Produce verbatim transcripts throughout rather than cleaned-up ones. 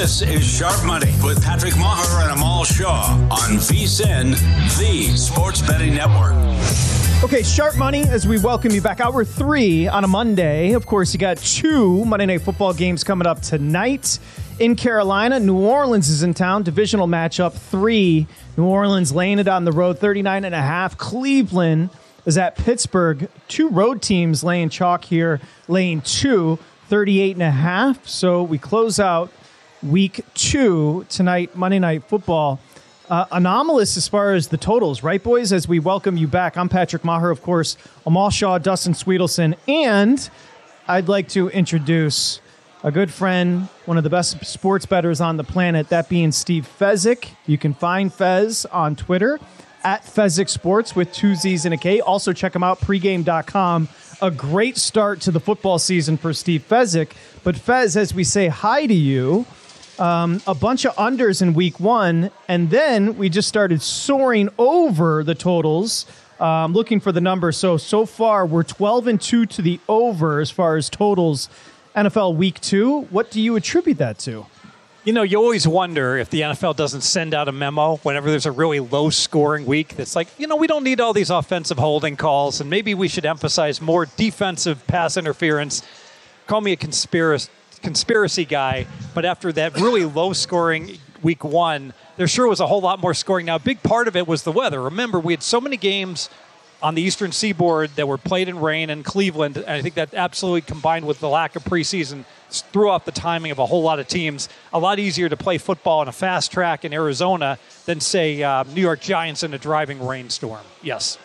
This is Sharp Money with Patrick Maher and Amal Shaw on V S I N, the Sports Betting Network. Okay, Sharp Money, as we welcome you back. Hour three on a Monday. Of course, you got two Monday Night Football games coming up tonight in Carolina. New Orleans is in town. Divisional matchup three. New Orleans laying it on the road, thirty-nine and a half. Cleveland is at Pittsburgh. Two road teams laying chalk here, laying two, thirty-eight and a half. So we close out week two tonight, Monday Night Football. Uh, anomalous as far as the totals, right, boys? As we welcome you back, I'm Patrick Maher, of course, Amal Shaw, Dustin Sweetelson, and I'd like to introduce a good friend, one of the best sports bettors on the planet, that being Steve Fezzik. You can find Fez on Twitter, at Fezzik Sports with two Z's and a K. Also check him out, pregame dot com. A great start to the football season for Steve Fezzik. But Fez, as we say hi to you, Um, a bunch of unders in week one, and then we just started soaring over the totals, um, looking for the number. So, so far, we're twelve and two to the over as far as totals N F L week two. What do you attribute that to? You know, you always wonder if the N F L doesn't send out a memo whenever there's a really low-scoring week that's like, you know, we don't need all these offensive holding calls, and maybe we should emphasize more defensive pass interference. Call me a conspiracy. conspiracy guy, but after that really low-scoring week one, there sure was a whole lot more scoring. Now, a big part of it was the weather. Remember, we had so many games on the Eastern Seaboard that were played in rain in Cleveland, and I think that absolutely combined with the lack of preseason threw off the timing of a whole lot of teams. A lot easier to play football on a fast track in Arizona than, say, uh, New York Giants in a driving rainstorm. Yes.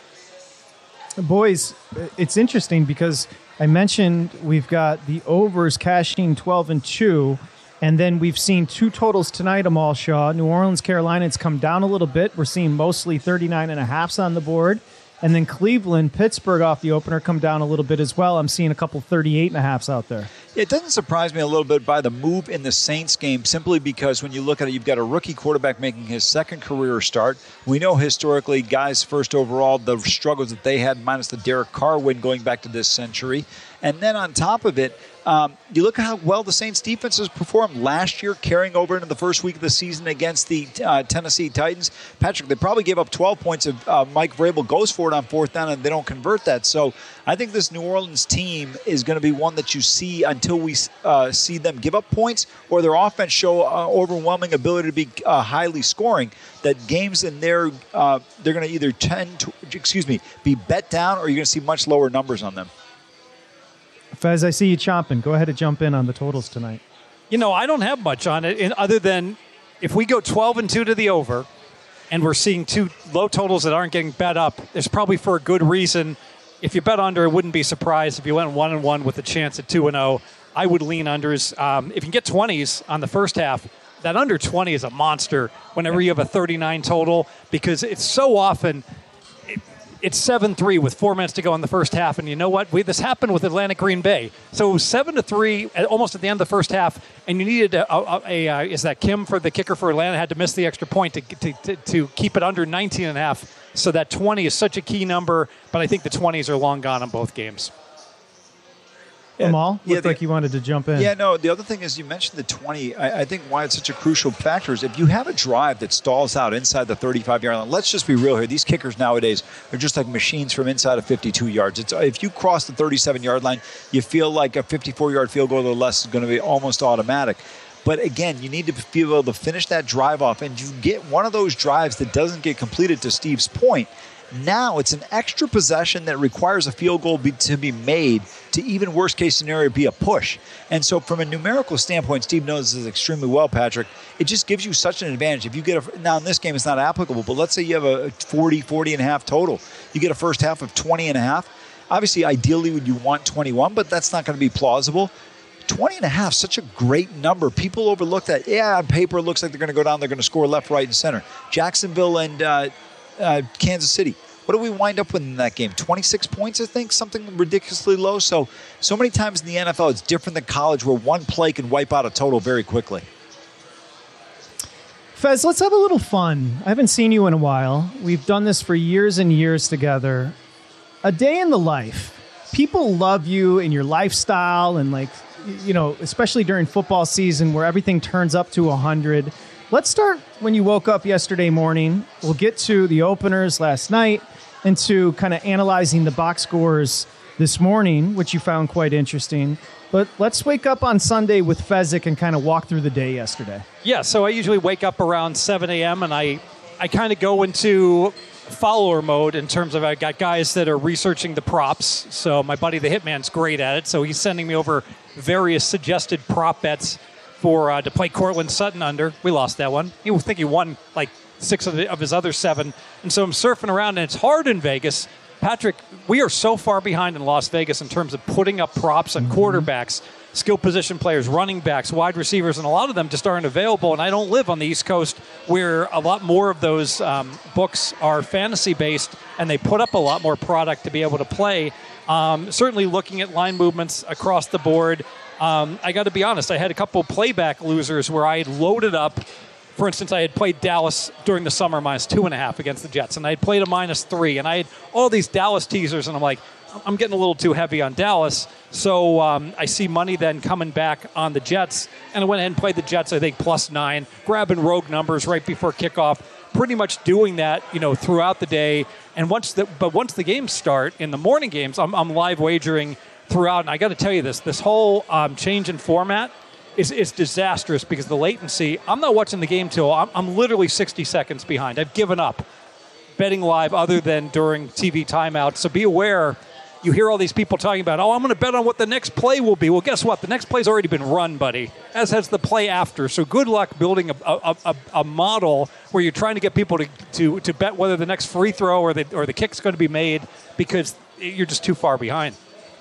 Boys, it's interesting because I mentioned we've got the overs cashing twelve and two, and then we've seen two totals tonight, Amal Shaw. New Orleans, Carolina, it's come down a little bit. We're seeing mostly thirty-nine and a halves on the board. And then Cleveland, Pittsburgh off the opener come down a little bit as well. I'm seeing a couple thirty-eight and a halves out there. It doesn't surprise me a little bit by the move in the Saints game, simply because when you look at it, you've got a rookie quarterback making his second career start. We know historically, guys first overall, the struggles that they had, minus the Derek Carr win going back to this century. And then on top of it, um, you look at how well the Saints defense has performed last year, carrying over into the first week of the season against the uh, Tennessee Titans. Patrick, they probably gave up twelve points if uh, Mike Vrabel goes for it on fourth down and they don't convert that. So I think this New Orleans team is going to be one that you see until we uh, see them give up points or their offense show uh, overwhelming ability to be uh, highly scoring. That games in there, uh, they're going to either tend to, excuse me, be bet down, or you're going to see much lower numbers on them. Fez, I see you chomping. Go ahead and jump in on the totals tonight. You know, I don't have much on it, in, other than if we go twelve and two to the over, and we're seeing two low totals that aren't getting bet up, there's probably for a good reason. If you bet under, it wouldn't be surprised if you went one and one with a chance at two and zero. I would lean unders. Um, if you can get twenties on the first half, that under twenty is a monster. Whenever you have a thirty-nine total, because it's so often. It's seven three with four minutes to go in the first half, and you know what? We, this happened with Atlanta Green Bay. So it was seven to three almost at the end of the first half, and you needed a, a, a, a is that Kim for the kicker for Atlanta had to miss the extra point to, to, to, to keep it under nineteen and a half. So that twenty is such a key number, but I think the twenties are long gone in both games. Yeah, Amal, looked yeah, the, like you wanted to jump in. Yeah, no, the other thing is you mentioned the twenty. I, I think why it's such a crucial factor is if you have a drive that stalls out inside the thirty-five-yard line, let's just be real here. These kickers nowadays are just like machines from inside of fifty-two yards. It's, if you cross the thirty-seven-yard line, you feel like a fifty-four-yard field goal or less is going to be almost automatic. But again, you need to be able to finish that drive off, and you get one of those drives that doesn't get completed, to Steve's point. Now it's an extra possession that requires a field goal be, to be made to even worst case scenario be a push. And so from a numerical standpoint, Steve knows this extremely well, Patrick, it just gives you such an advantage. If you get a, now in this game it's not applicable, but let's say you have a forty, forty and a half total. You get a first half of twenty and a half. Obviously, ideally would you want twenty-one, but that's not going to be plausible. twenty and a half, such a great number. People overlook that. Yeah, on paper it looks like they're going to go down. They're going to score left, right, and center. Jacksonville and uh, uh, Kansas City. What do we wind up with in that game? twenty-six points, I think, something ridiculously low. So, so many times in the N F L, it's different than college where one play can wipe out a total very quickly. Fez, let's have a little fun. I haven't seen you in a while. We've done this for years and years together. A day in the life. People love you and your lifestyle and like you know, especially during football season where everything turns up to one hundred. Let's start when you woke up yesterday morning. We'll get to the openers last night and to kind of analyzing the box scores this morning, which you found quite interesting. But let's wake up on Sunday with Fezzik and kind of walk through the day yesterday. Yeah, so I usually wake up around seven a.m. and I, I kind of go into follower mode in terms of I got guys that are researching the props. So my buddy the Hitman's great at it. So he's sending me over various suggested prop bets for uh, to play Cortland Sutton under. We lost that one. You think he won like six of, the, of his other seven. And so I'm surfing around, and it's hard in Vegas. Patrick, we are so far behind in Las Vegas in terms of putting up props on quarterbacks, skill position players, running backs, wide receivers, and a lot of them just aren't available. And I don't live on the East Coast where a lot more of those um, books are fantasy-based, and they put up a lot more product to be able to play. Um, certainly looking at line movements across the board, um, I got to be honest, I had a couple playback losers where I had loaded up. For instance, I had played Dallas during the summer minus two and a half against the Jets, and I had played a minus three, and I had all these Dallas teasers, and I'm like, I'm getting a little too heavy on Dallas. So um, I see money then coming back on the Jets, and I went ahead and played the Jets, I think, plus nine, grabbing rogue numbers right before kickoff, pretty much doing that, you know, throughout the day. And once the but once the games start, in the morning games, I'm, I'm live wagering throughout. And I got to tell you this, this whole um, change in format, It's, it's disastrous because the latency. I'm not watching the game till I'm, I'm literally sixty seconds behind. I've given up betting live other than during T V timeouts. So be aware. You hear all these people talking about, oh, I'm going to bet on what the next play will be. Well, guess what? The next play's already been run, buddy, as has the play after. So good luck building a, a, a, a model where you're trying to get people to, to, to bet whether the next free throw or the, or the kick's going to be made because you're just too far behind.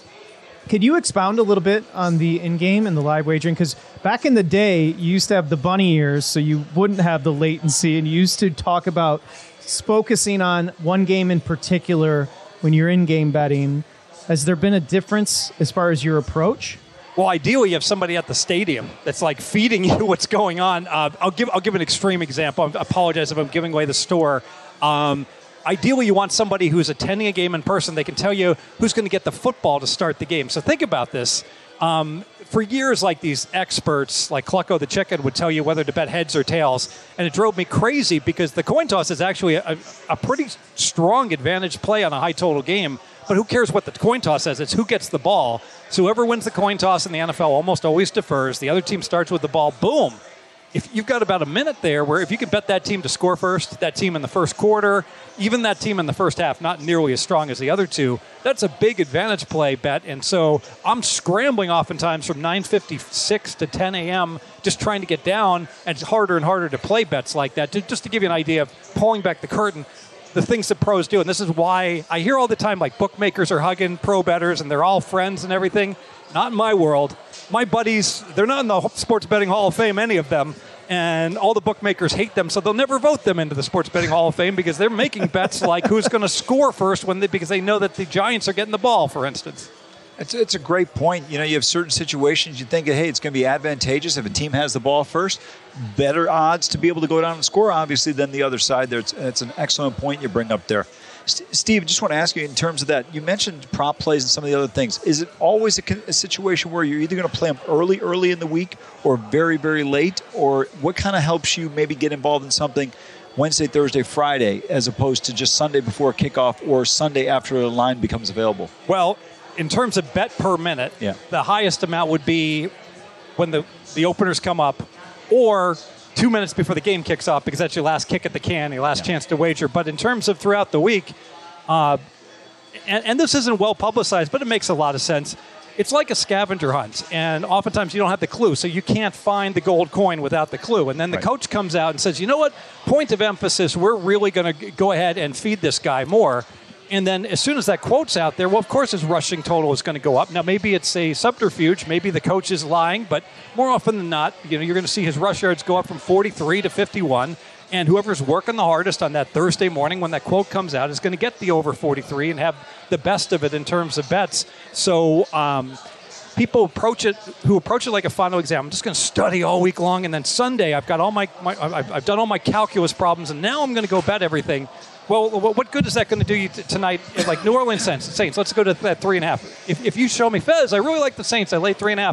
Could you expound a little bit on the in-game and the live wagering? Because back in the day, you used to have the bunny ears, so you wouldn't have the latency, and you used to talk about focusing on one game in particular when you're in-game betting. Has there been a difference as far as your approach? Well, ideally, you have somebody at the stadium that's like feeding you what's going on. Uh, I'll give I'll give an extreme example. I apologize if I'm giving away the store. Um, Ideally, you want somebody who's attending a game in person. They can tell you who's going to get the football to start the game. So think about this. Um, for years, like these experts, like Clucko the Chicken, would tell you whether to bet heads or tails. And it drove me crazy because the coin toss is actually a, a pretty strong advantage play on a high total game. But who cares what the coin toss says? It's who gets the ball. So whoever wins the coin toss in the N F L almost always defers. The other team starts with the ball. Boom. If you've got about a minute there where if you could bet that team to score first, that team in the first quarter, even that team in the first half, not nearly as strong as the other two, that's a big advantage play bet. And so I'm scrambling oftentimes from nine fifty-six to ten a.m. just trying to get down, and it's harder and harder to play bets like that. Just to give you an idea of pulling back the curtain, the things that pros do, and this is why I hear all the time like bookmakers are hugging pro bettors and they're all friends and everything. Not in my world. My buddies, they're not in the Sports Betting Hall of Fame, any of them, and all the bookmakers hate them, so they'll never vote them into the Sports Betting Hall of Fame because they're making bets like who's going to score first when they, because they know that the Giants are getting the ball, for instance. It's, it's a great point. You know, you have certain situations you think, hey, it's going to be advantageous if a team has the ball first. Better odds to be able to go down and score, obviously, than the other side there. It's, it's an excellent point you bring up there. Steve, just want to ask you in terms of that, you mentioned prop plays and some of the other things. Is it always a, a situation where you're either going to play them early, early in the week or very, very late? Or what kind of helps you maybe get involved in something Wednesday, Thursday, Friday, as opposed to just Sunday before kickoff or Sunday after the line becomes available? Well, in terms of bet per minute, yeah. the highest amount would be when the, the openers come up or two minutes before the game kicks off because that's your last kick at the can, your last yeah. chance to wager. But in terms of throughout the week, uh, and, and this isn't well publicized, but it makes a lot of sense. It's like a scavenger hunt, and oftentimes you don't have the clue, so you can't find the gold coin without the clue. And then the right. coach comes out and says, you know what, point of emphasis, we're really going to go ahead and feed this guy more. And then as soon as that quote's out there, well, of course his rushing total is going to go up. Now, maybe it's a subterfuge. Maybe the coach is lying. But more often than not, you know, you're going to see his rush yards go up from forty-three to fifty-one. And whoever's working the hardest on that Thursday morning when that quote comes out is going to get the over forty-three and have the best of it in terms of bets. So um, people approach it who approach it like a final exam. I'm just going to study all week long. And then Sunday, I've got all my, my I've, I've done all my calculus problems. And now I'm going to go bet everything. Well, what good is that going to do you t- tonight? Like New Orleans Saints, Saints. Let's go to that three and a half. If, if you show me, Fez, I really like the Saints. I laid three and a half.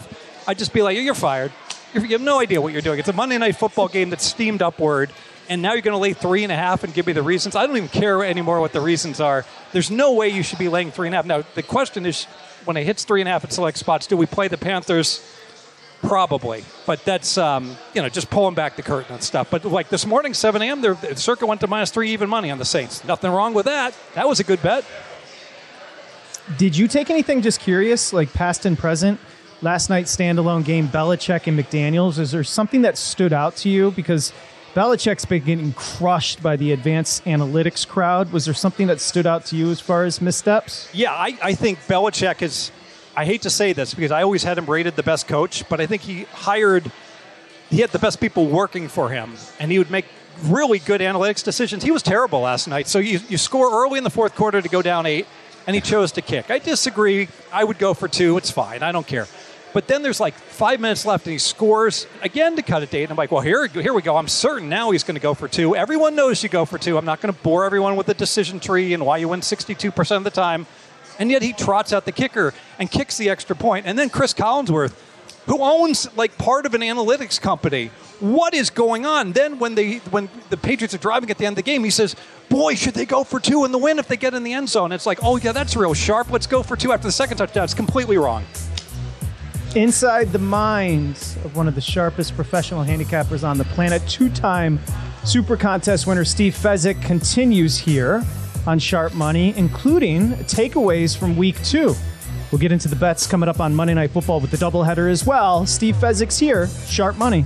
I'd just be like, you're fired. You're, you have no idea what you're doing. It's a Monday Night Football game that's steamed upward, and now you're going to lay three and a half and give me the reasons. I don't even care anymore what the reasons are. There's no way you should be laying three and a half. Now, the question is, when it hits three and a half at select spots, do we play the Panthers? Probably. But that's, um, you know, just pulling back the curtain and stuff. But like this morning, seven a.m., the Circa went to minus three even money on the Saints. Nothing wrong with that. That was a good bet. Did you take anything, just curious, like past and present? Last night's standalone game, Belichick and McDaniels. Is there something that stood out to you? Because Belichick's been getting crushed by the advanced analytics crowd. Was there something that stood out to you as far as missteps? Yeah, I, I think Belichick is, I hate to say this because I always had him rated the best coach, but I think he hired, he had the best people working for him, and he would make really good analytics decisions. He was terrible last night. So you, you score early in the fourth quarter to go down eight, and he chose to kick. I disagree. I would go for two. It's fine. I don't care. But then there's like five minutes left, and he scores again to cut it to eight. And I'm like, well, here, here we go. I'm certain now he's going to go for two. Everyone knows you go for two. I'm not going to bore everyone with the decision tree and why you win sixty-two percent of the time. And yet he trots out the kicker and kicks the extra point. And then Chris Collinsworth, who owns like part of an analytics company, what is going on? Then when they when the Patriots are driving at the end of the game, he says, boy, should they go for two in the win if they get in the end zone? It's like, oh, yeah, that's real sharp. Let's go for two after the second touchdown. It's completely wrong. Inside the minds of one of the sharpest professional handicappers on the planet, two-time Super Contest winner Steve Fezzik continues here on Sharp Money, including takeaways from week two. We'll get into the bets coming up on Monday Night Football with the doubleheader as well. Steve Fezzik's here, Sharp Money.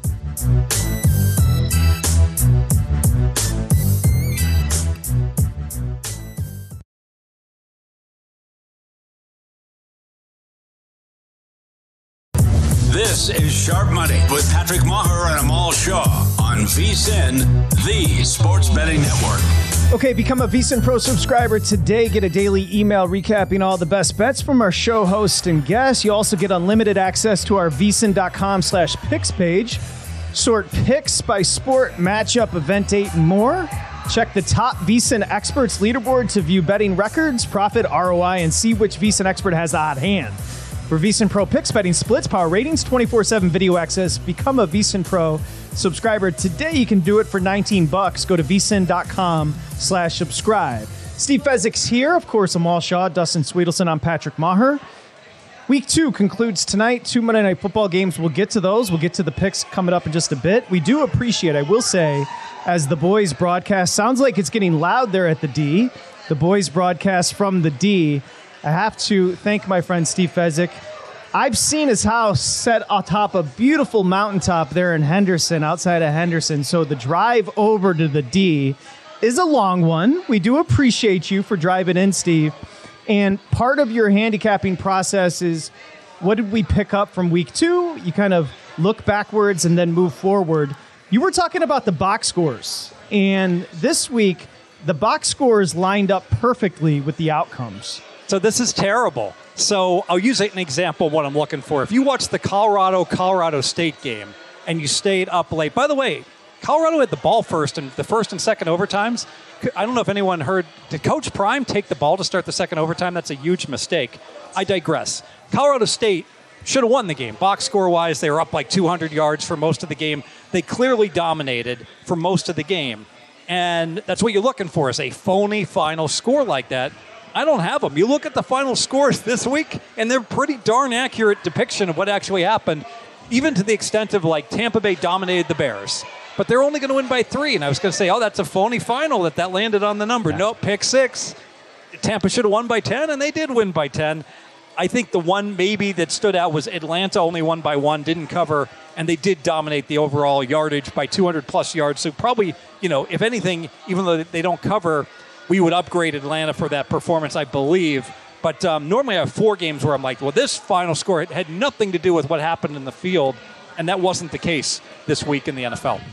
This is Sharp Money with Patrick Maher and Amal Shaw on VSiN, the Sports Betting Network. Okay, become a VSiN Pro subscriber today. Get a daily email recapping all the best bets from our show host and guests. You also get unlimited access to our VSiN.com slash picks page. Sort picks by sport, matchup, event date, and more. Check the top VSiN experts leaderboard to view betting records, profit, R O I, and see which VSiN expert has the hot hand. For VSiN Pro picks, betting splits, power ratings, twenty-four seven video access, become a VSiN Pro subscriber today. You can do it for nineteen bucks. Go to VSiN.com slash subscribe. Steve Fezzik's here. Of course, Amal Shaw, Dustin Sweetelson. I'm Patrick Maher. Week two concludes tonight. Two Monday Night Football games. We'll get to those. We'll get to the picks coming up in just a bit. We do appreciate, I will say, as the boys broadcast, sounds like it's getting loud there at the D. The boys broadcast from the D. I have to thank my friend Steve Fezzik. I've seen his house set atop a beautiful mountaintop there in Henderson, outside of Henderson. So the drive over to the D is a long one. We do appreciate you for driving in, Steve. And part of your handicapping process is, what did we pick up from week two? You kind of look backwards and then move forward. You were talking about the box scores. And this week, the box scores lined up perfectly with the outcomes. So this is terrible. So I'll use an example of what I'm looking for. If you watch the Colorado-Colorado State game and you stayed up late, by the way, Colorado had the ball first in the first and second overtimes. I don't know if anyone heard, did Coach Prime take the ball to start the second overtime? That's a huge mistake. I digress. Colorado State should have won the game. Box score-wise, they were up like two hundred yards for most of the game. They clearly dominated for most of the game. And that's what you're looking for, is a phony final score like that. I don't have them. You look at the final scores this week, and they're pretty darn accurate depiction of what actually happened, even to the extent of, like, Tampa Bay dominated the Bears. But they're only going to win by three. And I was going to say, oh, that's a phony final that that landed on the number. Yeah. Nope, pick six. Tampa should have won by ten, and they did win by ten. I think the one maybe that stood out was Atlanta only won by one, didn't cover, and they did dominate the overall yardage by two hundred plus yards. So probably, you know, if anything, even though they don't cover, we would upgrade Atlanta for that performance, I believe. But um, normally I have four games where I'm like, well, this final score had nothing to do with what happened in the field, and that wasn't the case this week in the N F L.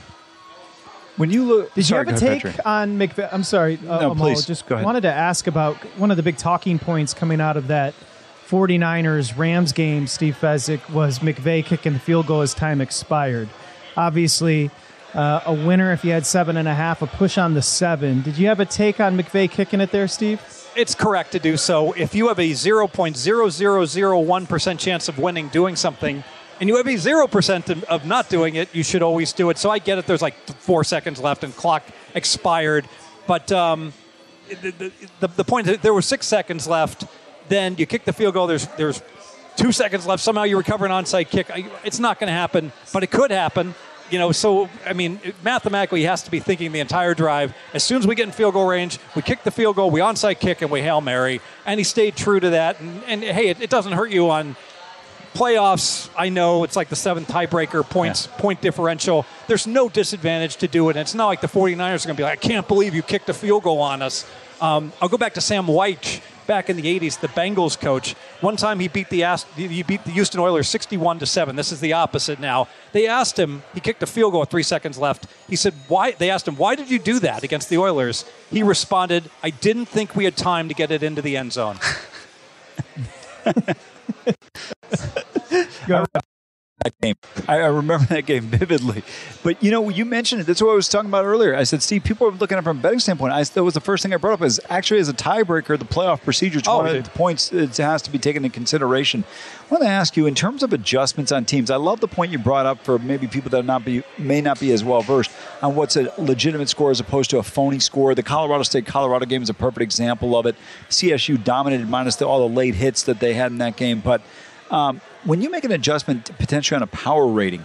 When you look, did sorry, you have a take Patrick. on McVay? I'm sorry, uh, no, Amal, please. just Go ahead. wanted to ask about one of the big talking points coming out of that forty-niners-Rams game, Steve Fezzik, was McVay kicking the field goal as time expired. Obviously, uh, a winner if you had seven and a half, a push on the seven. Did you have a take on McVay kicking it there, Steve? It's correct to do so. If you have a zero point zero zero zero one percent chance of winning doing something, and you have a zero percent of, of not doing it, you should always do it. So I get it. There's like four seconds left and clock expired. But um, the, the, the point is there were six seconds left. Then you kick the field goal. There's there's two seconds left. Somehow you recover an onside kick. It's not going to happen, but it could happen. You know, so, I mean, mathematically, he has to be thinking the entire drive. As soon as we get in field goal range, we kick the field goal, we onside kick, and we Hail Mary. And he stayed true to that. And, and hey, it, it doesn't hurt you on playoffs. I know it's like the seventh tiebreaker, points, yeah. point differential. There's no disadvantage to do it. And it's not like the 49ers are going to be like, I can't believe you kicked a field goal on us. Um, I'll go back to Sam Wyche. Back in the eighties, the Bengals coach. One time he beat the he beat the Houston Oilers sixty-one to seven. This is the opposite now. They asked him, he kicked a field goal with three seconds left. He said, "Why?" They asked him, "Why did you do that against the Oilers?" He responded, "I didn't think we had time to get it into the end zone." Go That game. I, I remember that game vividly. But, you know, you mentioned it. That's what I was talking about earlier. I said, Steve, people are looking at it from a betting standpoint. I, that was the first thing I brought up is actually as a tiebreaker, the playoff procedure is oh, one of the points that has to be taken into consideration. I want to ask you, in terms of adjustments on teams, I love the point you brought up for maybe people that not be may not be as well versed on what's a legitimate score as opposed to a phony score. The Colorado State-Colorado game is a perfect example of it. C S U dominated minus the, all the late hits that they had in that game. But um, when you make an adjustment potentially on a power rating,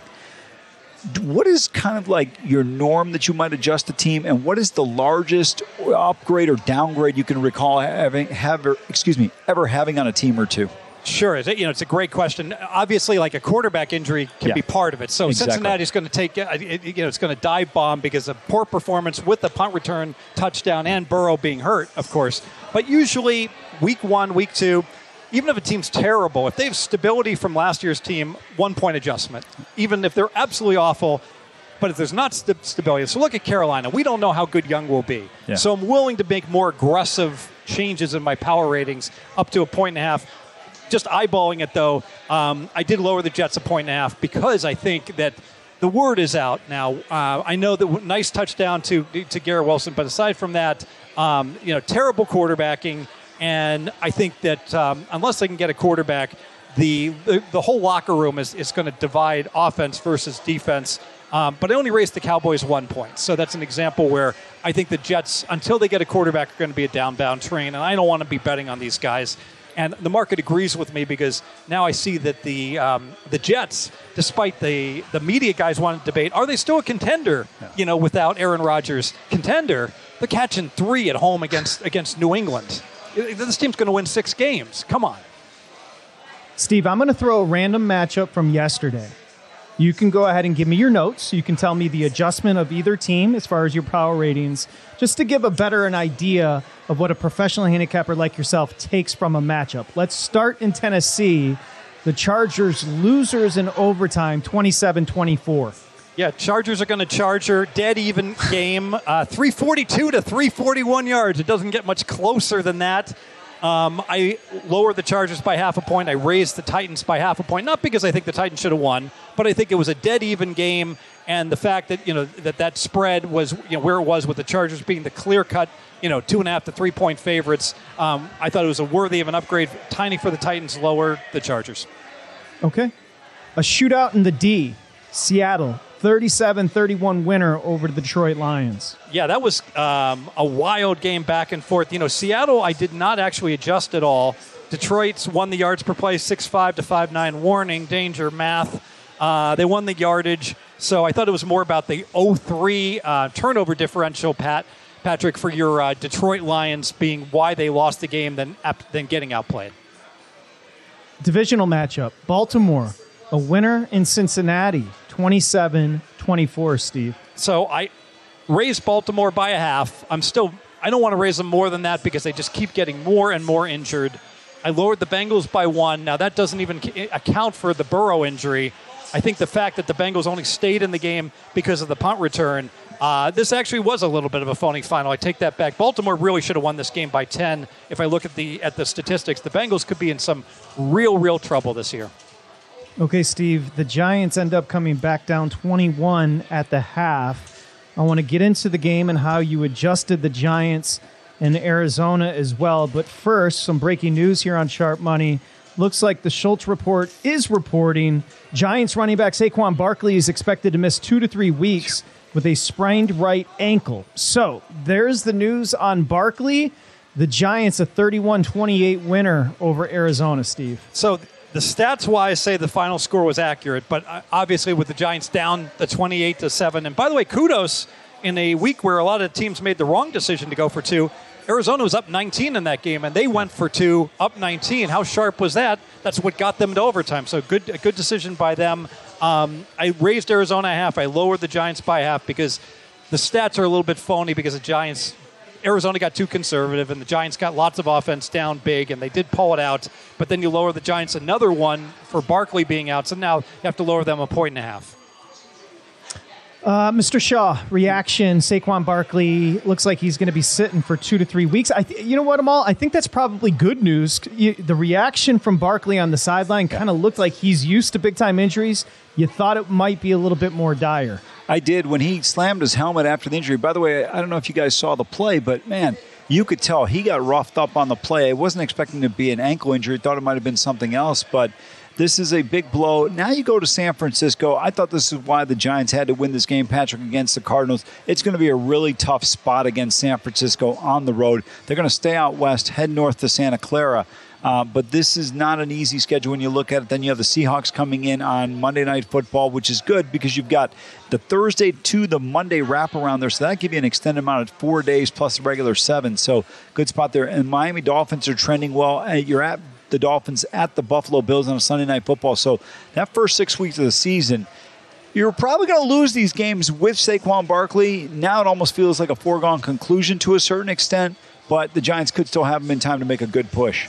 what is kind of like your norm that you might adjust the team, and what is the largest upgrade or downgrade you can recall having, have, excuse me, ever having on a team or two? Sure, you know, it's a great question. Obviously, like a quarterback injury can yeah. be part of it. So exactly. Cincinnati's going to take, you know, it's going to dive bomb because of poor performance with the punt return, touchdown, and Burrow being hurt, of course. But usually, week one, week two, even if a team's terrible, if they have stability from last year's team, one-point adjustment. Even if they're absolutely awful, but if there's not st- stability. So look at Carolina. We don't know how good Young will be. Yeah. So I'm willing to make more aggressive changes in my power ratings up to a point and a half. Just eyeballing it, though, um, I did lower the Jets a point and a half because I think that the word is out now. Uh, I know that w- nice touchdown to to Garrett Wilson, but aside from that, um, you know, terrible quarterbacking. And I think that um, unless they can get a quarterback, the the, the whole locker room is, is going to divide offense versus defense. Um, but I only raised the Cowboys one point. So that's an example where I think the Jets, until they get a quarterback, are going to be a downbound train. And I don't want to be betting on these guys. And the market agrees with me because now I see that the um, the Jets, despite the, the media guys wanting to debate, are they still a contender, yeah. you know, without Aaron Rodgers? Contender, they're catching three at home against against New England. This team's going to win six games. Come on. Steve, I'm going to throw a random matchup from yesterday. You can go ahead and give me your notes. You can tell me the adjustment of either team as far as your power ratings, just to give a better an idea of what a professional handicapper like yourself takes from a matchup. Let's start in Tennessee. The Chargers losers in overtime, twenty-seven twenty-four. Yeah, Chargers are going to Charger. Dead even game. Uh, three forty-two to three forty-one yards. It doesn't get much closer than that. Um, I lowered the Chargers by half a point. I raised the Titans by half a point. Not because I think the Titans should have won, but I think it was a dead even game. And the fact that, you know, that that spread was, you know, where it was with the Chargers being the clear-cut, you know, two and a half to three-point favorites. Um, I thought it was a worthy of an upgrade. Tiny for the Titans, lower the Chargers. Okay. A shootout in the D. Seattle. thirty-seven thirty-one winner over the Detroit Lions. Yeah, that was um, a wild game back and forth. You know, Seattle, I did not actually adjust at all. Detroit's won the yards per play, six five to five nine. Warning, danger, math. Uh, they won the yardage. So I thought it was more about the oh three uh, turnover differential, Pat, Patrick, for your uh, Detroit Lions being why they lost the game than, than getting outplayed. Divisional matchup. Baltimore, a winner in Cincinnati. twenty-seven twenty-four, Steve. So I raised Baltimore by a half. I'm still, I don't want to raise them more than that because they just keep getting more and more injured. I lowered the Bengals by one. Now, that doesn't even account for the Burrow injury. I think the fact that the Bengals only stayed in the game because of the punt return, uh, this actually was a little bit of a phony final. I take that back. Baltimore really should have won this game by ten. If I look at the at the statistics, the Bengals could be in some real, real trouble this year. Okay, Steve, the Giants end up coming back down twenty-one at the half. I want to get into the game and how you adjusted the Giants in Arizona as well. But first, some breaking news here on Sharp Money. looks like the Schultz report is reporting Giants running back Saquon Barkley is expected to miss two to three weeks with a sprained right ankle. So there's the news on Barkley. The Giants a thirty-one twenty-eight winner over Arizona, Steve. So the stats-wise say the final score was accurate, but obviously with the Giants down the twenty-eight to seven. And by the way, kudos in a week where a lot of teams made the wrong decision to go for two. Arizona was up nineteen in that game, and they went for two, up nineteen. How sharp was that? That's what got them to overtime. So good, a good decision by them. Um, I raised Arizona a half. I lowered the Giants by half because the stats are a little bit phony because the Giants, Arizona got too conservative, and the Giants got lots of offense down big, and they did pull it out. But then you lower the Giants another one for Barkley being out, so now you have to lower them a point and a half. Uh, Mister Shaw, reaction, Saquon Barkley looks like he's going to be sitting for two to three weeks. I th- you know what, Amal? I think that's probably good news. You, the reaction from Barkley on the sideline kind of looked like he's used to big-time injuries. You thought it might be a little bit more dire. I did when he slammed his helmet after the injury. By the way, I don't know if you guys saw the play, but, man, you could tell he got roughed up on the play. I wasn't expecting it to be an ankle injury. Thought it might have been something else, but this is a big blow. Now you go to San Francisco. I thought this is why the Giants had to win this game, Patrick, against the Cardinals. It's going to be a really tough spot against San Francisco on the road. They're going to stay out west, head north to Santa Clara. Uh, but this is not an easy schedule when you look at it. Then you have the Seahawks coming in on Monday Night Football, which is good because you've got the Thursday to the Monday wraparound there. So that gives you an extended amount of four days plus the regular seven. So good spot there. And Miami Dolphins are trending well. You're at the Dolphins at the Buffalo Bills on a Sunday Night Football. So that first six weeks of the season, you're probably going to lose these games with Saquon Barkley. Now it almost feels like a foregone conclusion to a certain extent, but the Giants could still have them in time to make a good push.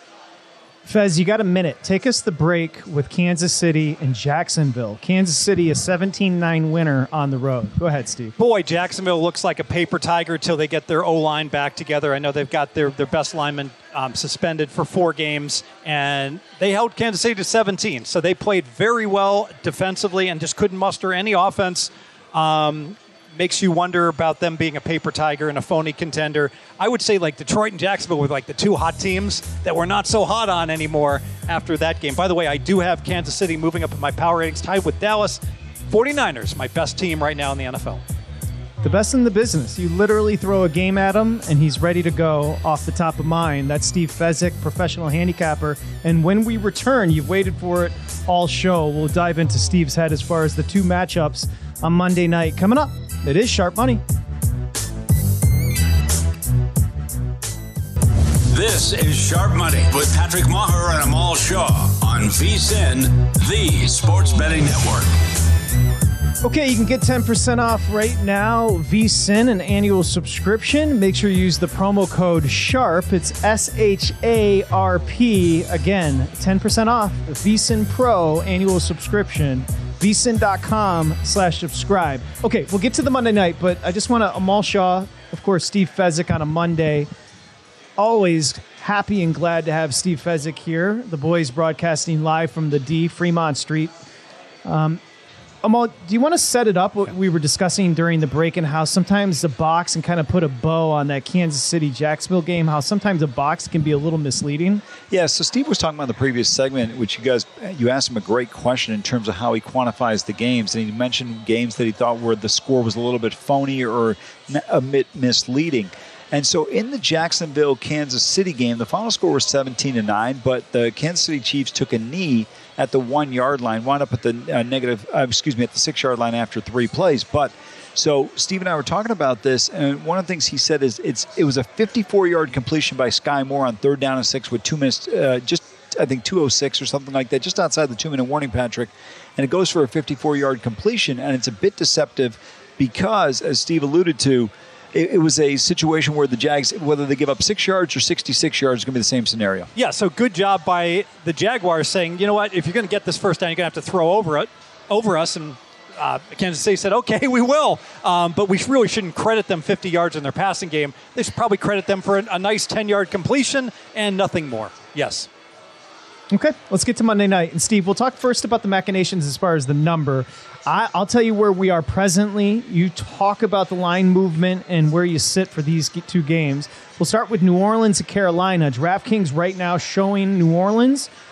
Fez, you got a minute. Take us the break with Kansas City and Jacksonville. Kansas City, a seventeen nine winner on the road. Go ahead, Steve. Boy, Jacksonville looks like a paper tiger until they get their O-line back together. I know they've got their, their best lineman um, suspended for four games, and they held Kansas City to seventeen. So they played very well defensively and just couldn't muster any offense. Um, makes you wonder about them being a paper tiger and a phony contender. I would say like Detroit and Jacksonville were like the two hot teams that we're not so hot on anymore after that game. By the way, I do have Kansas City moving up in my power ratings, tied with Dallas. forty-niners, my best team right now in the N F L. The best in the business. You literally throw a game at him, and he's ready to go off the top of mine. That's Steve Fezzik, professional handicapper. And when we return, you've waited for it all show, we'll dive into Steve's head as far as the two matchups on Monday night. Coming up, it is Sharp Money. This is Sharp Money with Patrick Maher and Amal Shaw on VSiN, the Sports Betting Network. Okay, you can get ten percent off right now. VSiN, an annual subscription. Make sure you use the promo code SHARP. It's S H A R P. Again, ten percent off. VSiN Pro annual subscription. VSiN.com slash subscribe. Okay, we'll get to the Monday night, but I just want to, Amal Shaw, of course, Steve Fezzik on a Monday. Always happy and glad to have Steve Fezzik here. The boys broadcasting live from the D, Fremont Street. Um, Amal, do you want to set it up, what we were discussing during the break, and how sometimes the box and kind of put a bow on that Kansas City-Jacksonville game, how sometimes a box can be a little misleading? Yeah, so Steve was talking about the previous segment, which you guys, you asked him a great question in terms of how he quantifies the games, and he mentioned games that he thought where the score was a little bit phony or a bit misleading. And so in the Jacksonville-Kansas City game, the final score was seventeen to nine, but the Kansas City Chiefs took a knee at the one-yard line, wound up at the uh, negative, uh, excuse me, at the six-yard line after three plays. But so Steve and I were talking about this, and one of the things he said is it's it was a fifty-four-yard completion by Sky Moore on third down and six with two minutes, uh, just I think two oh six or something like that, just outside the two-minute warning, Patrick. And it goes for a fifty-four-yard completion, and it's a bit deceptive because, as Steve alluded to, it, it was a situation where the Jags, whether they give up six yards or sixty-six yards, is going to be the same scenario. Yeah, so good job by the Jaguars saying, you know what, if you're going to get this first down, you're going to have to throw over it, over us. And uh, Kansas City said, okay, we will. Um, but we really shouldn't credit them fifty yards in their passing game. They should probably credit them for a, a nice ten-yard completion and nothing more. Yes. Okay, let's get to Monday night. And Steve, we'll talk first about the machinations as far as the number. I, I'll tell you where we are presently. You talk about the line movement and where you sit for these two games. We'll start with New Orleans and Carolina. DraftKings right now showing New Orleans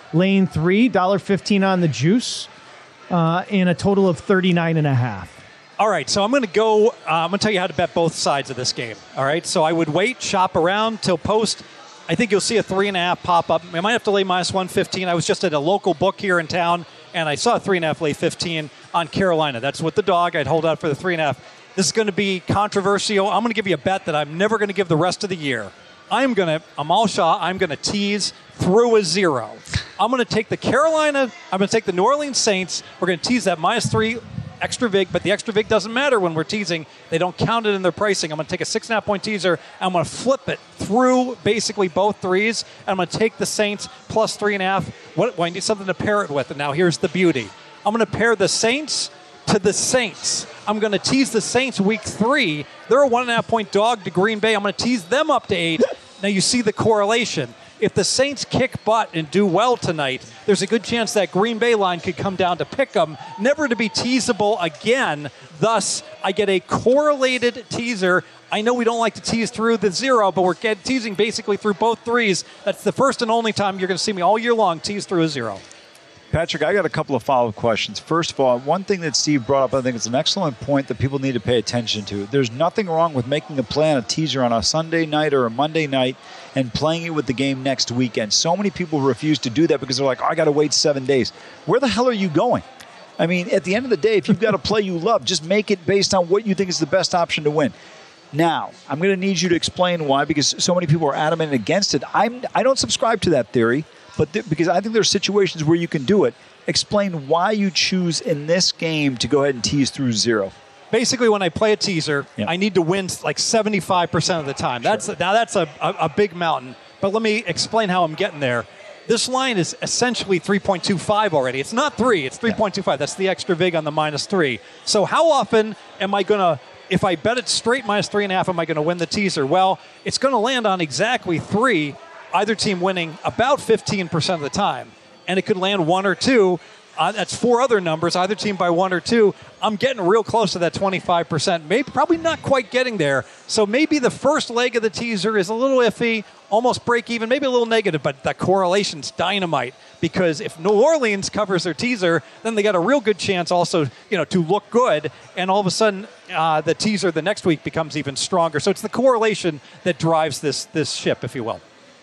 Lane three, one dollar fifteen on the juice, uh, and a total of thirty-nine and a half. All right, so I'm going to go, uh, I'm going to tell you how to bet both sides of this game. All right, so I would wait, shop around till post. I think you'll see a three and a half pop up. I might have to lay minus one fifteen. I was just at a local book here in town, and I saw a three and a half lay fifteen on Carolina. That's with the dog. I'd hold out for the three and a half. This is going to be controversial. I'm going to give you a bet that I'm never going to give the rest of the year. I'm going to, Amal Shah, I'm going to tease through a zero. I'm going to take the Carolina, I'm going to take the New Orleans Saints. We're going to tease that minus three extra vig, but the extra vig doesn't matter when we're teasing. They don't count it in their pricing. I'm going to take a six and a half point teaser, and I'm going to flip it through basically both threes, and I'm going to take the Saints plus three and a half. What, well, I need something to pair it with, and now here's the beauty. I'm going to pair the Saints to the Saints. I'm going to tease the Saints week three. They're a one and a half point dog to Green Bay. I'm going to tease them up to eight. Now you see the correlation. If the Saints kick butt and do well tonight, there's a good chance that Green Bay line could come down to pick them, never to be teasable again. Thus, I get a correlated teaser. I know we don't like to tease through the zero, but we're get teasing basically through both threes. That's the first and only time you're going to see me all year long tease through a zero. Patrick, I got a couple of follow-up questions. First of all, one thing that Steve brought up, I think it's an excellent point that people need to pay attention to. There's nothing wrong with making a play on a teaser on a Sunday night or a Monday night and playing it with the game next weekend. So many people refuse to do that because they're like, oh, I got to wait seven days. Where the hell are you going? I mean, at the end of the day, if you've got a play you love, just make it based on what you think is the best option to win. Now, I'm going to need you to explain why, because so many people are adamant against it. I'm, I don't subscribe to that theory. But th- because I think there are situations where you can do it. Explain why you choose in this game to go ahead and tease through zero. Basically, when I play a teaser, yep. I need to win like seventy-five percent of the time. That's sure. Now that's a, a, a big mountain. But let me explain how I'm getting there. This line is essentially three point two five already. It's not three. It's three point two five. Yeah. That's the extra vig on the minus three. So how often am I going to, if I bet it straight minus three and a half, am I going to win the teaser? Well, it's going to land on exactly three. Either team winning about fifteen percent of the time. And it could land one or two. Uh, that's four other numbers, either team by one or two. I'm getting real close to that twenty-five percent. Maybe, probably not quite getting there. So maybe the first leg of the teaser is a little iffy, almost break even, maybe a little negative, but that correlation's dynamite. Because if New Orleans covers their teaser, then they got a real good chance also, you know, to look good. And all of a sudden, uh, the teaser the next week becomes even stronger. So it's the correlation that drives this this ship, if you will.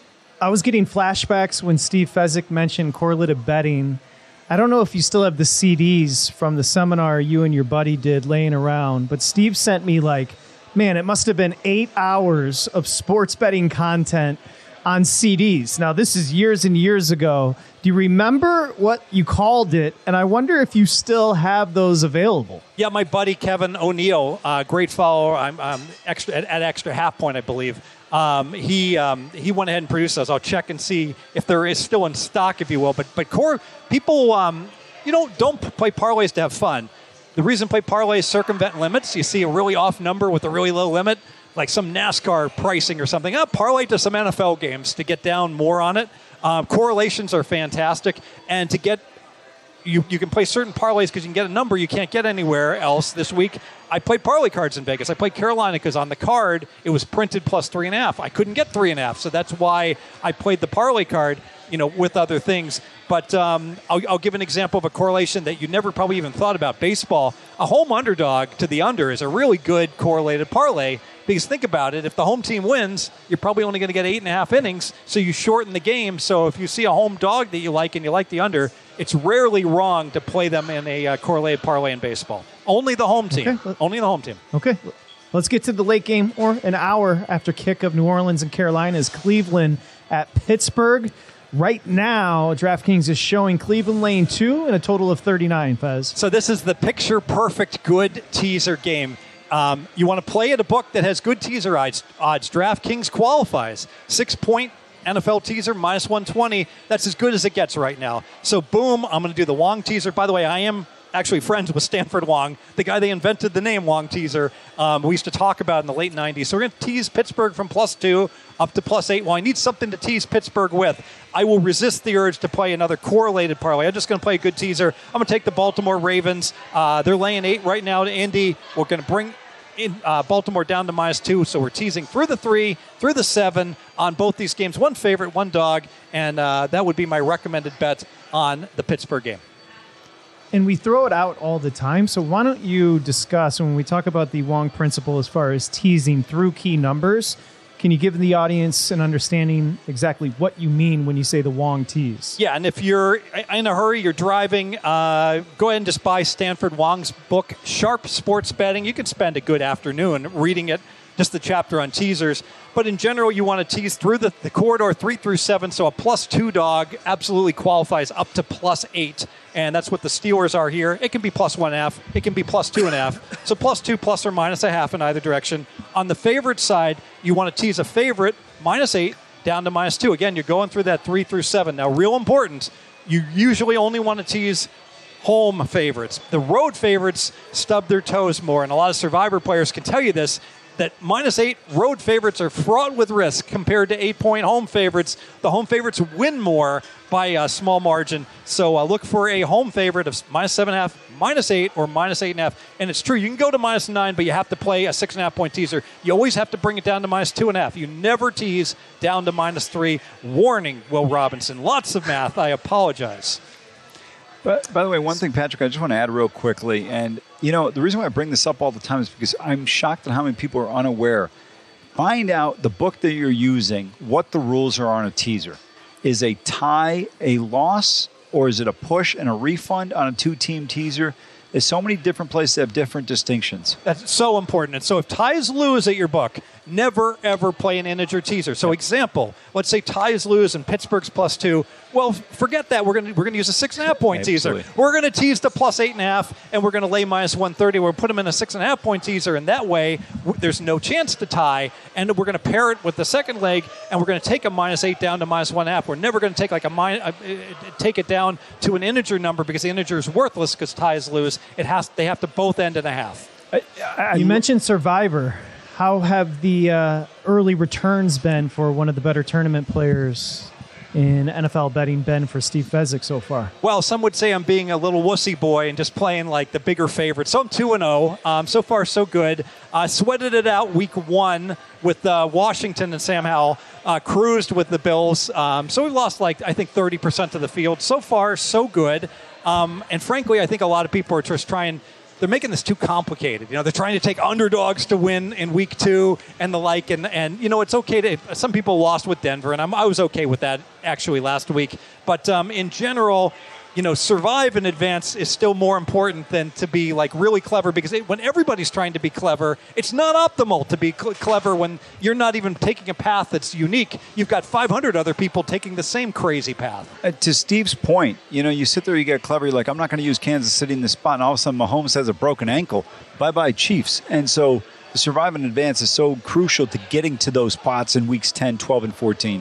I was getting flashbacks when Steve Fezzik mentioned correlative betting. I don't know if you still have the C Ds from the seminar you and your buddy did laying around, but Steve sent me like, man, it must have been eight hours of sports betting content on C Ds. Now, this is years and years ago. Do you remember what you called it? And I wonder if you still have those available. Yeah, my buddy Kevin O'Neill, uh, great follower. I'm, I'm extra, at, at Extra Half Point, I believe. Um, he um, he went ahead and produced those. I'll check and see if there is still in stock, if you will. But but core people, um, you know, don't play parlays to have fun. The reason play parlays is circumvent limits. You see a really off number with a really low limit, like some NASCAR pricing or something. Oh, parlay to some N F L games to get down more on it. Um, correlations are fantastic, and to get you you can play certain parlays because you can get a number you can't get anywhere else. This week, I played parlay cards in Vegas. I played Carolina because on the card it was printed plus three and a half. I couldn't get three and a half, so that's why I played the parlay card, you know, with other things. But um, I'll, I'll give an example of a correlation that you never probably even thought about. Baseball, a home underdog to the under is a really good correlated parlay. Because think about it, if the home team wins, you're probably only going to get eight and a half innings, so you shorten the game. So if you see a home dog that you like and you like the under, it's rarely wrong to play them in a uh, correlated parlay in baseball. Only the home team. Okay. Only the home team. Okay. Let's get to the late game, or an hour after kick of New Orleans and Carolina, is Cleveland at Pittsburgh. Right now, DraftKings is showing Cleveland lane two and a total of thirty-nine, Fez. So this is the picture-perfect good teaser game. Um, you want to play at a book that has good teaser odds. odds. DraftKings qualifies. Six-point N F L teaser, minus one twenty. That's as good as it gets right now. So, boom, I'm going to do the Wong teaser. By the way, I am actually friends with Stanford Wong, the guy they invented the name Wong teaser. Um, we used to talk about in the late nineties. So we're going to tease Pittsburgh from plus two up to plus eight. Well, I need something to tease Pittsburgh with. I will resist the urge to play another correlated parlay. I'm just going to play a good teaser. I'm going to take the Baltimore Ravens. Uh, they're laying eight right now to Indy. We're going to bring in uh, Baltimore down to minus two, so we're teasing through the three, through the seven on both these games. One favorite, one dog, and uh, that would be my recommended bet on the Pittsburgh game. And we throw it out all the time, so why don't you discuss, when we talk about the Wong principle as far as teasing through key numbers, can you give the audience an understanding exactly what you mean when you say the Wong tease? Yeah, and if you're in a hurry, you're driving, uh, go ahead and just buy Stanford Wong's book, Sharp Sports Betting. You can spend a good afternoon reading it, just the chapter on teasers. But in general, you want to tease through the, the corridor three through seven, so a plus two dog absolutely qualifies up to plus eight. And that's what the Steelers are here. It can be plus one and a half. It can be plus two and a half. So plus two, plus or minus a half in either direction. On the favorite side, you want to tease a favorite, minus eight, down to minus two. Again, you're going through that three through seven. Now, real important, you usually only want to tease home favorites. The road favorites stub their toes more, and a lot of Survivor players can tell you this, that minus eight road favorites are fraught with risk compared to eight-point home favorites. The home favorites win more by a small margin. So uh, look for a home favorite of minus seven and a half, minus eight, or minus eight and a half. And it's true, you can go to minus nine, but you have to play a six and a half point teaser. You always have to bring it down to minus two and a half. You never tease down to minus three. Warning, Will Robinson. Lots of math. I apologize. But by the way, one thing, Patrick, I just want to add real quickly, and you know, the reason why I bring this up all the time is because I'm shocked at how many people are unaware. Find out the book that you're using, what the rules are on a teaser. Is a tie a loss, or is it a push and a refund on a two-team teaser? There's so many different places that have different distinctions. That's so important. And so if ties lose at your book, never, ever play an integer teaser. So example, let's say ties lose and Pittsburgh's plus two. Well, forget that. We're going to we're going to use a six and a half point Absolutely. teaser. We're going to tease the plus eight and a half, and we're going to lay minus one thirty. We'll put them in a six and a half point teaser, and that way w- there's no chance to tie. And we're going to pair it with the second leg, and we're going to take a minus eight down to minus one and a half. We're never going to take like a min- uh, take it down to an integer number because the integer is worthless because ties lose. It has they have to both end in a half. I, I, you mentioned Survivor. How have the uh, early returns been for one of the better tournament players in N F L betting been for Steve Fezzik so far? Well, some would say I'm being a little wussy boy and just playing like the bigger favorite. So I'm two and oh. Um, so far, so good. Uh, sweated it out week one with uh, Washington and Sam Howell. Uh, cruised with the Bills. Um, so we lost like, I think, thirty percent of the field. So far, so good. Um, and frankly, I think a lot of people are just trying – they're making this too complicated. You know, they're trying to take underdogs to win in week two and the like. And, and you know, it's okay to – some people lost with Denver, and I'm, I was okay with that actually last week. But um, in general, you know, survive in advance is still more important than to be, like, really clever because it, when everybody's trying to be clever, it's not optimal to be cl- clever when you're not even taking a path that's unique. You've got five hundred other people taking the same crazy path. Uh, to Steve's point, you know, you sit there, you get clever, you're like, I'm not going to use Kansas City in this spot, and all of a sudden Mahomes has a broken ankle. Bye-bye, Chiefs. And so the survive in advance is so crucial to getting to those spots in weeks ten, twelve, and fourteen.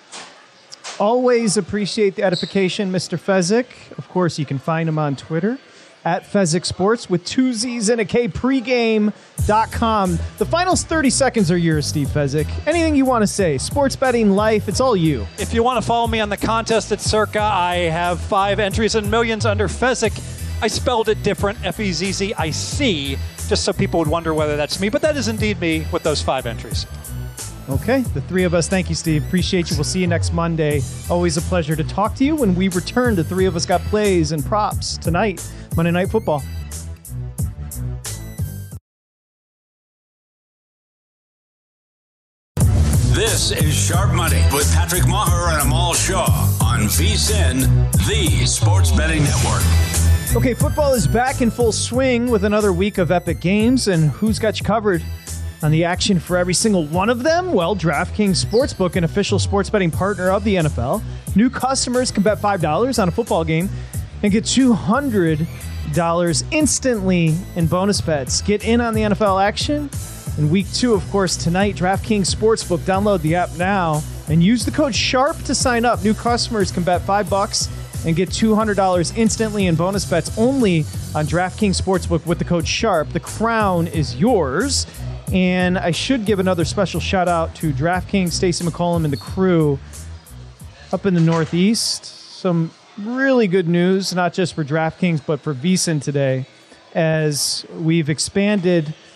Always appreciate the edification, Mister Fezzik. Of course, you can find him on Twitter, at Fezzik Sports, with two Z's and a K, pregame dot com. The finals thirty seconds are yours, Steve Fezzik. Anything you want to say? Sports betting, life, it's all you. If you want to follow me on the contest at Circa, I have five entries and millions under Fezzik. I spelled it different, F E Z Z I C, just so people would wonder whether that's me. But that is indeed me with those five entries. Okay, the three of us, thank you, Steve. Appreciate you. We'll see you next Monday. Always a pleasure to talk to you when we return. The three of us got plays and props tonight, Monday Night Football. This is Sharp Money with Patrick Maher and Amal Shaw on VSiN, the Sports Betting Network. Okay, football is back in full swing with another week of epic games, and who's got you covered on the action for every single one of them? Well, DraftKings Sportsbook, an official sports betting partner of the N F L. New customers can bet five dollars on a football game and get two hundred dollars instantly in bonus bets. Get in on the N F L action in week two, of course, tonight. DraftKings Sportsbook. Download the app now and use the code SHARP to sign up. New customers can bet five bucks and get two hundred dollars instantly in bonus bets only on DraftKings Sportsbook with the code SHARP. The crown is yours. And I should give another special shout out to DraftKings, Stacey McCollum, and the crew up in the Northeast. Some really good news, not just for DraftKings, but for VSiN today, as we've expanded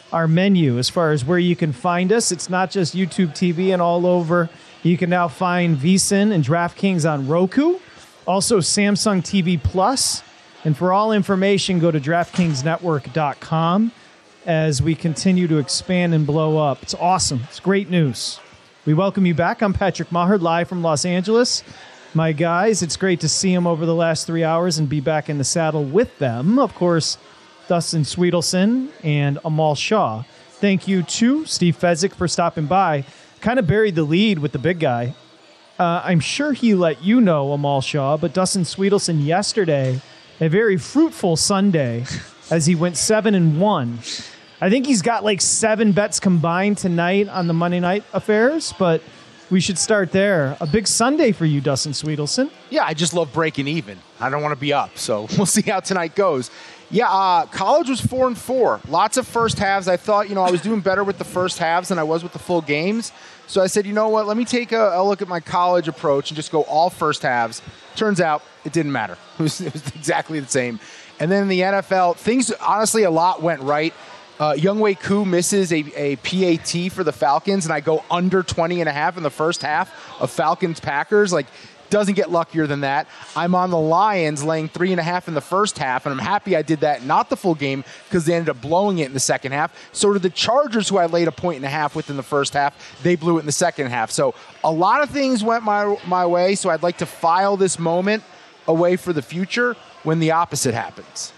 our menu as far as where you can find us. It's not just YouTube T V and all over. You can now find VSiN and DraftKings on Roku, also Samsung T V Plus. And for all information, go to DraftKings Network dot com as we continue to expand and blow up. It's awesome. It's great news. We welcome you back. I'm Patrick Maher, live from Los Angeles. My guys, it's great to see them over the last three hours and be back in the saddle with them. Of course, Dustin Sweetelson and Amal Shaw. Thank you to Steve Fezzik for stopping by. Kind of buried the lead with the big guy. Uh, I'm sure he let you know, Amal Shaw, but Dustin Sweetelson yesterday, a very fruitful Sunday as he went seven and one. I think he's got like seven bets combined tonight on the Monday night affairs, but we should start there. A big Sunday for you, Dustin Sweetelson. Yeah, I just love breaking even. I don't want to be up, so we'll see how tonight goes. Yeah, uh, college was four and four. Lots of first halves. I thought, you know, I was doing better with the first halves than I was with the full games. So I said, you know what, let me take a, a look at my college approach and just go all first halves. Turns out it didn't matter. It was, it was exactly the same. And then in the N F L, things, honestly, a lot went right. Uh, Younghoe Koo misses a, a P A T for the Falcons, and I go under twenty and a half in the first half of Falcons-Packers. Like, doesn't get luckier than that. I'm on the Lions laying three and a half in the first half, and I'm happy I did that, not the full game, because they ended up blowing it in the second half. So did the Chargers, who I laid a point and a half with in the first half. They blew it in the second half. So a lot of things went my, my way, so I'd like to file this moment away for the future when the opposite happens.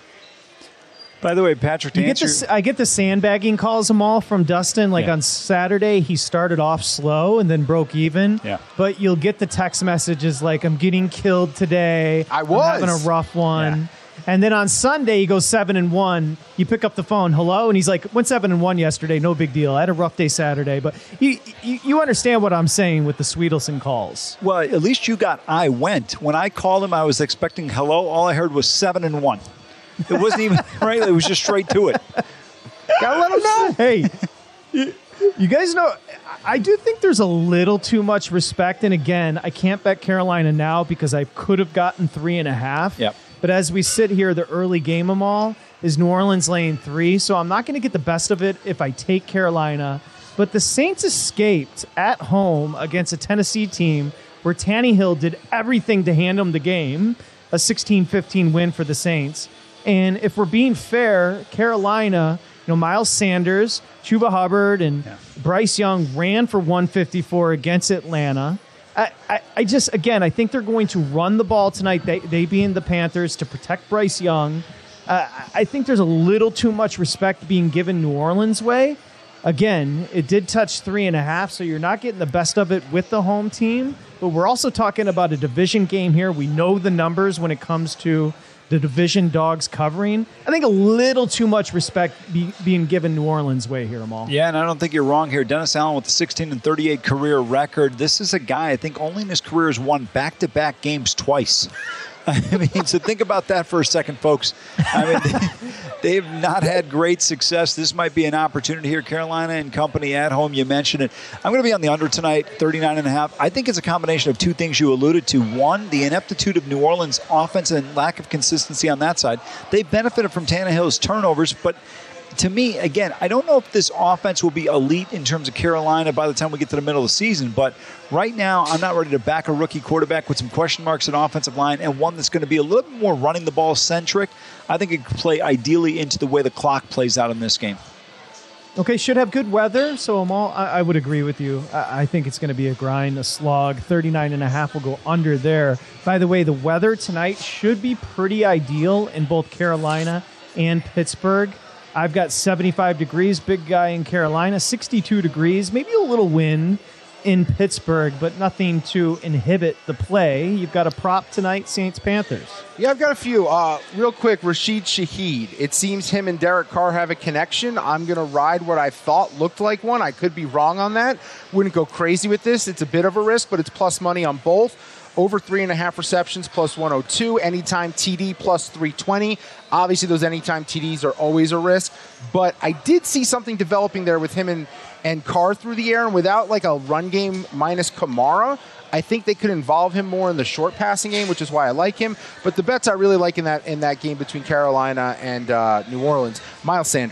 By the way, Patrick, to you answer... get the, I get the sandbagging calls them all from Dustin. Like Yeah. on Saturday, he started off slow and then broke even. Yeah. But you'll get the text messages like, I'm getting killed today. I was. I'm having a rough one. And then on Sunday, he goes seven and one. You pick up the phone, hello, and he's like, went seven and one yesterday. No big deal. I had a rough day Saturday. But you you, you understand what I'm saying with the Sweetelson calls. Well, at least you got I went. When I called him, I was expecting hello. All I heard was seven and one. It wasn't even right. It was just straight to it. Gotta let him know. Hey, you, you guys know, I do think there's a little too much respect. And again, I can't bet Carolina now because I could have gotten three and a half. Yep. But as we sit here, the early game them all is New Orleans laying three. So I'm not going to get the best of it if I take Carolina. But the Saints escaped at home against a Tennessee team where Tannehill did everything to hand them the game. A sixteen fifteen win for the Saints. And if we're being fair, Carolina, you know, Miles Sanders, Chuba Hubbard, and yeah. Bryce Young ran for one fifty-four against Atlanta. I, I, I just, again, I think they're going to run the ball tonight, they, they being the Panthers, to protect Bryce Young. Uh, I think there's a little too much respect being given New Orleans' way. Again, it did touch three and a half, so you're not getting the best of it with the home team. But we're also talking about a division game here. We know the numbers when it comes to the division dogs covering. I think a little too much respect be, being given New Orleans' way here, Amal. Yeah, and I don't think you're wrong here. Dennis Allen with the sixteen and thirty-eight career record. This is a guy I think only in his career has won back-to-back games twice. I mean, so think about that for a second, folks. I mean, they've not had great success. This might be an opportunity here. Carolina and company at home, you mentioned it. I'm going to be on the under tonight, thirty-nine and a half. I think it's a combination of two things you alluded to. One, the ineptitude of New Orleans' offense and lack of consistency on that side. They benefited from Tannehill's turnovers, but to me, again, I don't know if this offense will be elite in terms of Carolina by the time we get to the middle of the season, but right now I'm not ready to back a rookie quarterback with some question marks at offensive line and one that's going to be a little bit more running the ball centric. I think it could play ideally into the way the clock plays out in this game. Okay, should have good weather, so Amal, I, I would agree with you. I, I think it's going to be a grind, a slog. thirty-nine and a half will go under there. By the way, the weather tonight should be pretty ideal in both Carolina and Pittsburgh. I've got seventy-five degrees, big guy in Carolina, sixty-two degrees, maybe a little wind in Pittsburgh, but nothing to inhibit the play. You've got a prop tonight, Saints-Panthers. Yeah, I've got a few. Uh, real quick, Rashid Shaheed. It seems him and Derek Carr have a connection. I'm going to ride what I thought looked like one. I could be wrong on that. Wouldn't go crazy with this. It's a bit of a risk, but it's plus money on both. Over three and a half receptions, plus one oh two. Anytime T D, plus three twenty. Obviously, those anytime T Ds are always a risk. But I did see something developing there with him and, and Carr through the air. And without like a run game minus Kamara, I think they could involve him more in the short passing game, which is why I like him. But the bets I really like in that in that game between Carolina and uh, New Orleans, Miles Sanders.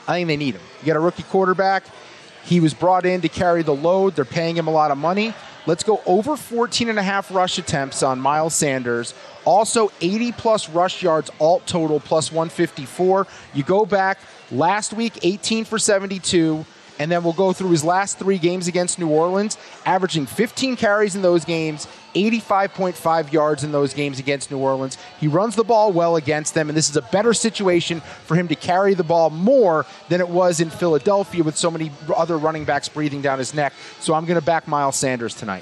I think they need him. You got a rookie quarterback. He was brought in to carry the load. They're paying him a lot of money. Let's go over fourteen and a half rush attempts on Miles Sanders. Also, eighty plus rush yards, alt total, plus one fifty-four. You go back last week, eighteen for seventy-two. And then we'll go through his last three games against New Orleans, averaging fifteen carries in those games, eighty-five point five yards in those games against New Orleans. He runs the ball well against them, and this is a better situation for him to carry the ball more than it was in Philadelphia with so many other running backs breathing down his neck. So I'm going to back Miles Sanders tonight.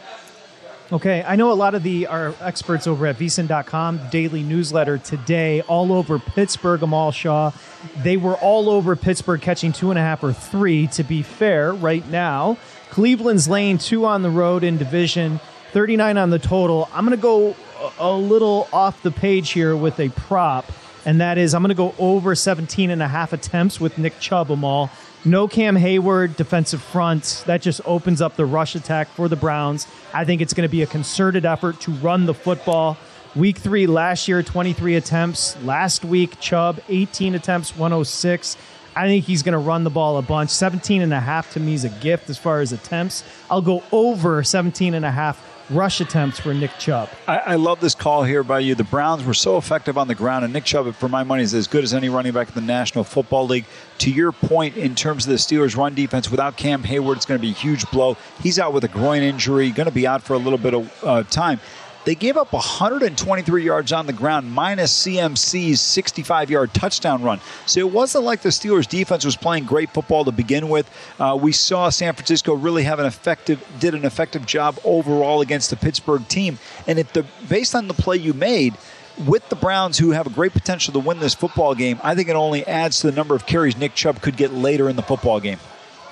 Okay, I know a lot of the our experts over at V S I N dot com, daily newsletter today, all over Pittsburgh, Amal Shaw. They were all over Pittsburgh catching two and a half or three, to be fair, right now. Cleveland's laying two on the road in division, thirty-nine on the total. I'm going to go a little off the page here with a prop, and that is I'm going to go over seventeen and a half attempts with Nick Chubb, Amal. No Cam Hayward, defensive front. That just opens up the rush attack for the Browns. I think it's going to be a concerted effort to run the football. Week three last year, twenty-three attempts. Last week, Chubb, eighteen attempts, one oh six. I think he's going to run the ball a bunch. seventeen and a half to me is a gift as far as attempts. I'll go over seventeen and a half rush attempts for Nick Chubb. I, I love this call here by you. The Browns were so effective on the ground, and Nick Chubb, for my money, is as good as any running back in the National Football League. To your point, in terms of the Steelers' run defense, without Cam Hayward, it's going to be a huge blow. He's out with a groin injury, going to be out for a little bit of uh, time. They gave up one hundred twenty-three yards on the ground, minus C M C's sixty-five-yard touchdown run. So it wasn't like the Steelers' defense was playing great football to begin with. Uh, we saw San Francisco really have an effective, did an effective job overall against the Pittsburgh team. And if the based on the play you made, with the Browns, who have a great potential to win this football game, I think it only adds to the number of carries Nick Chubb could get later in the football game.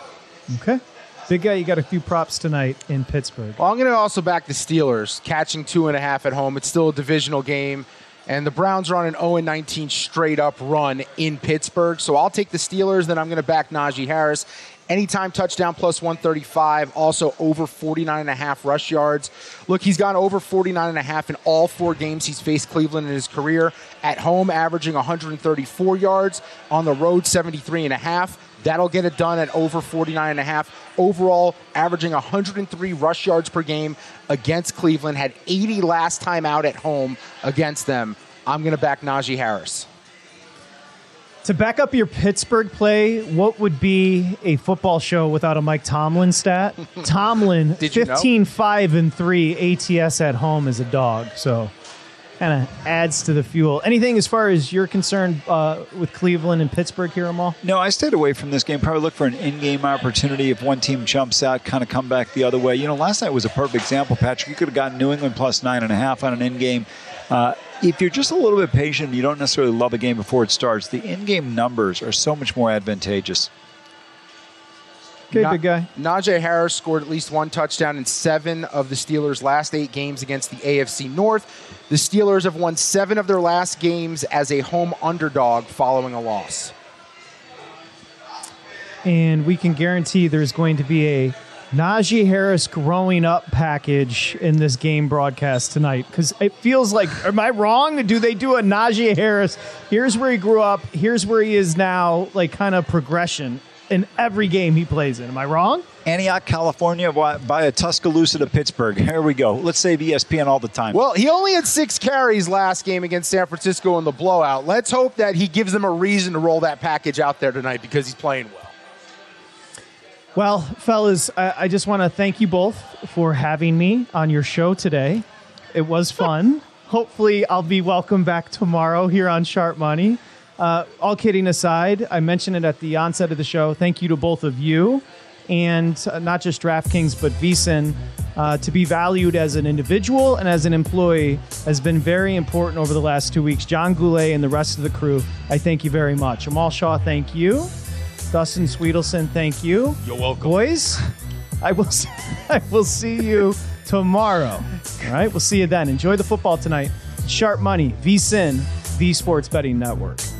Okay. Big guy, you got a few props tonight in Pittsburgh. Well, I'm going to also back the Steelers, catching two and a half at home. It's still a divisional game, and the Browns are on an oh and nineteen straight-up run in Pittsburgh. So I'll take the Steelers, then I'm going to back Najee Harris. Anytime touchdown plus one thirty-five, also over forty-nine and a half rush yards. Look, he's gone over forty-nine and a half in all four games he's faced Cleveland in his career. At home, averaging one hundred thirty-four yards. On the road, seventy-three and a half. That'll get it done at over forty-nine and a half. Overall, averaging one hundred three rush yards per game against Cleveland. Had eighty last time out at home against them. I'm going to back Najee Harris. To back up your Pittsburgh play, what would be a football show without a Mike Tomlin stat? Tomlin, fifteen, five, and three A T S at home as a dog. So kind of adds to the fuel. Anything as far as you're concerned uh, with Cleveland and Pittsburgh here, Amal? No, I stayed away from this game. Probably look for an in-game opportunity. If one team jumps out, kind of come back the other way. You know, last night was a perfect example, Patrick. You could have gotten New England plus nine and a half on an in-game. Uh, if you're just a little bit patient, you don't necessarily love a game before it starts, the in-game numbers are so much more advantageous. Okay, Na- big guy. Najee Harris scored at least one touchdown in seven of the Steelers' last eight games against the A F C North. The Steelers have won seven of their last games as a home underdog following a loss. And we can guarantee there's going to be a Najee Harris growing up package in this game broadcast tonight, because it feels like, am I wrong? Do they do a Najee Harris? Here's where he grew up. Here's where he is now, like kind of progression in every game he plays in. Am I wrong? Antioch, California, by a Tuscaloosa to Pittsburgh. Here we go. Let's save E S P N all the time. Well, he only had six carries last game against San Francisco in the blowout. Let's hope that he gives them a reason to roll that package out there tonight because he's playing well. Well, fellas, I, I just want to thank you both for having me on your show today. It was fun. Hopefully, I'll be welcome back tomorrow here on Sharp Money. Uh, all kidding aside, I mentioned it at the onset of the show. Thank you to both of you, and uh, not just DraftKings, but V S I N. Uh, to be valued as an individual and as an employee has been very important over the last two weeks. John Goulet and the rest of the crew, I thank you very much. Amal Shaw, thank you. Dustin Sweetelson, thank you. You're welcome. Boys, I will, I will see you tomorrow. All right, we'll see you then. Enjoy the football tonight. Sharp Money, V S I N, the Sports Betting Network.